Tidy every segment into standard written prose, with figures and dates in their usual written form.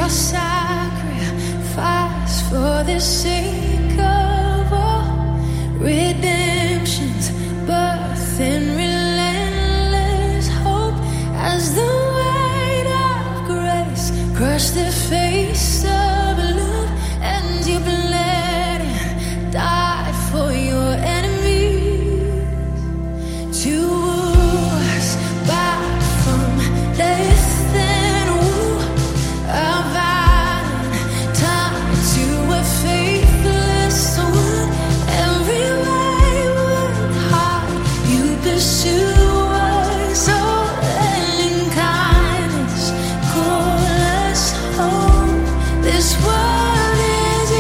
your sacrifice for the sake of all redemption's birth and relentless hope as the weight of grace crushed the face of love, and you bled and died for your enemies to woo us back from death and woo our violent time to a faithless one. Every wayward heart you pursue us, all in kindness call us home. This world is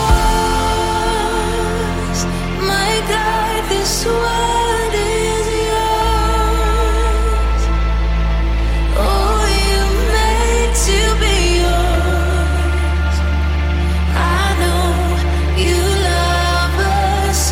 yours, my God. This world is yours. Oh, you're made to be yours. I know you love us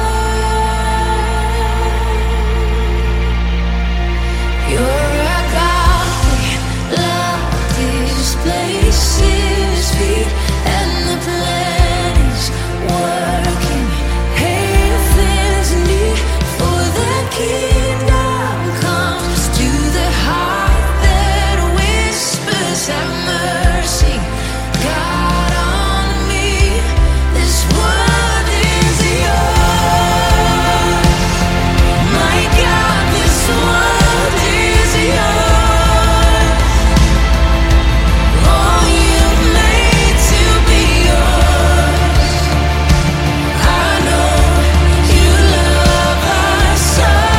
all. You're a God we love displaces feet, and the plan is working. Heaven's need for the kingdom comes to the heart that whispers, have mercy, God, on me. This world is yours, my God. This world is yours. Oh, you're made to be yours. I know you love us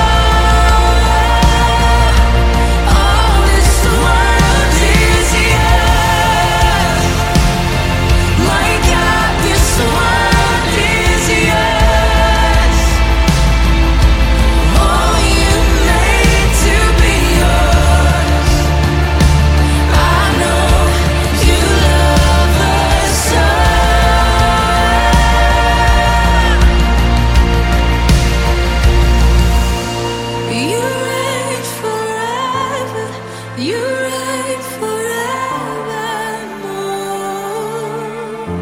all. Oh, this world is yours, my God. This world is yours. Oh, you're made to be yours. I know you love us all. You reign forever. You reign forevermore.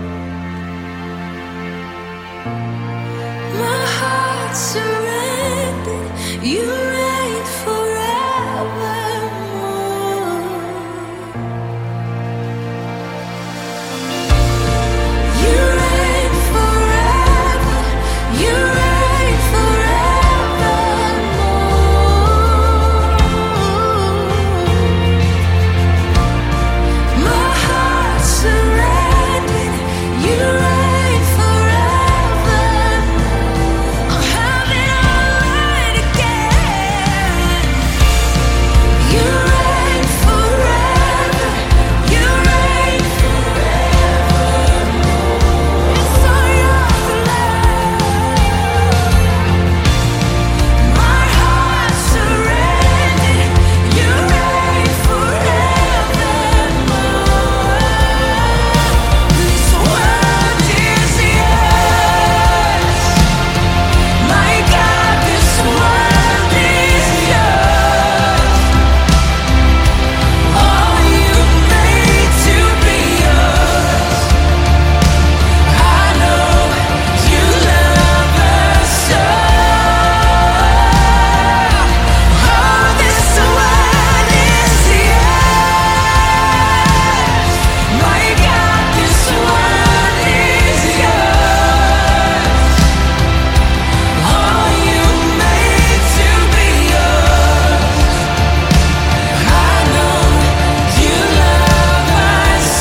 My heart surrendered. You reign forevermore. You reign forever. You reign forevermore. My heart surrendered. You reign forever. I'm having all right again. You reign forever. You reign forevermore. It's all yours alone. My heart surrendered. You reign forevermore. This world is yours, my God. This world is yours. Oh, you're made to be yours. I know you love us all. Oh, this world is yours, my God. This world is yours. Oh, you're made to be yours. I know you love us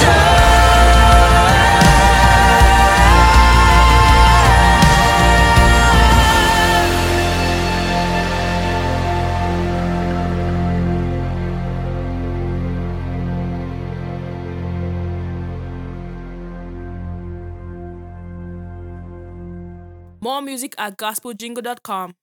More music at gospeljingle.com.